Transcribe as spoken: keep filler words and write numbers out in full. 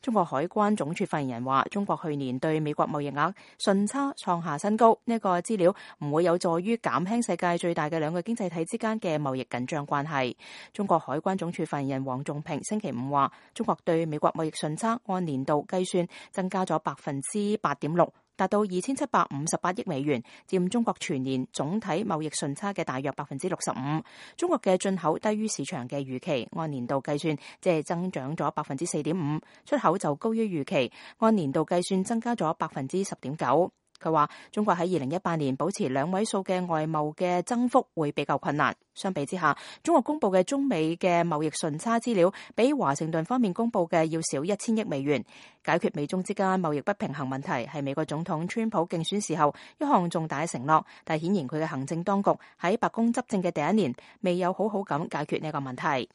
中國海關總署發言人話，中國去年對美國貿易額順差創下新高，呢、這個資料唔會有助於減輕世界最大嘅兩個經濟體之間嘅貿易緊張關係。中國海關總署發言人黃仲平星期五話，中國對美國貿易順差按年度計算增加咗百分之八點六。達到二千七百五十八億美元，佔中國全年總體貿易順差嘅大約百分之六十五。中國嘅進口低於市場嘅預期，按年度計算即係增長咗百分之四點五，出口就高於預期，按年度計算增加咗百分之十點九。佢話中國喺二零一八年保持兩位數嘅外貿嘅增幅會比較困難。相比之下，中國公布嘅中美嘅貿易順差資料比華盛頓方面公布嘅要少一千億美元。解決美中之間貿易不平衡問題係美國總統川普競選時候一項重大嘅承諾，但顯然佢嘅行政當局喺白宮執政嘅第一年未有好好咁解決呢個問題。